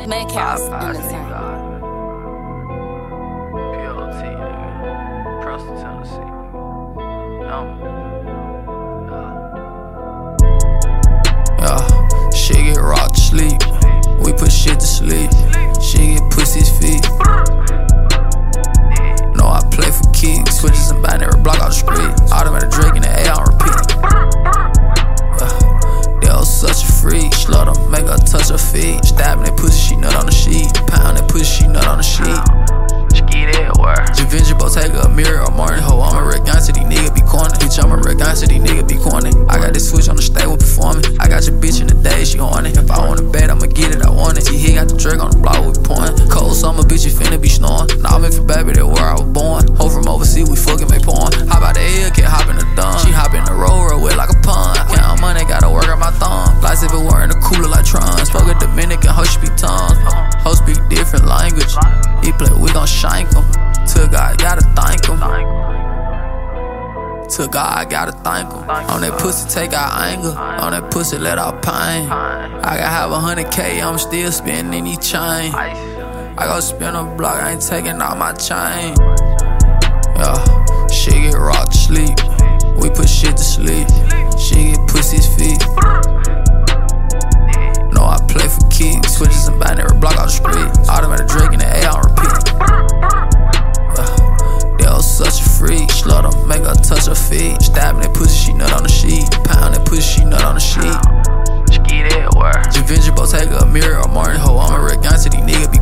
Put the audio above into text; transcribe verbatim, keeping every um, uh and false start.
Make house in the town. P L T, nigga. Preston, Tennessee. Um, uh. Yeah, shit get rocked to sleep. We put shit to sleep. She get pussy's feet. No, I play for keys. Switches and binary block out the street. Automatic Drake in the A on repeat. Yeah, they all such a freak. Slut her, make her touch her feet. Stabbing that pussy, she nut on the sheet. Pound that pussy, she nut on the sheet. Ski that word. Javinci Bottega, a mirror, a Martin Ho. I'm a red gangster, these niggas be corny. Bitch, I'm a red gangster, these niggas be corny. I got this switch on the stage with performing. I got your bitch in the day, she horny. If I want it bad, I'ma get it, I want it. T, he got the Drake on the block, we pouring. Cold summer, bitch, you finna be snoring. Nah, I'm in for baby, that where I was born. Ho from overseas, we fucking make porn. Hop out the hill, can't hop in the dumb. She hop in the road, real wet like a pun. Count money, gotta work on my thumb. Like if it were in the cooler like Tron. Spoke a Dominican, ho speak tongues. Ho speak different language. He play, we gon' shank him. To God, gotta thank him. To God, gotta thank him. On that pussy, take out anger. On that pussy, let out pain. I gotta have a hundred K, I'm still spinning in each chain. I go spin a block, I ain't taking out my chain. Yeah, shit get rocked to sleep. We put shit to sleep. She get pussy's feet. No, I play for keys. Switches and binary block out the street. Automatic Drake in the A on repeat. Such a freak, slut her, make her touch her feet. Stabbing that pussy, she nut on the sheet. Pound that pussy, she nut on the sheet. Ski that word. Javinci Bottega, a mirror, a Martin Ho. I'm a red gangster, these niggas be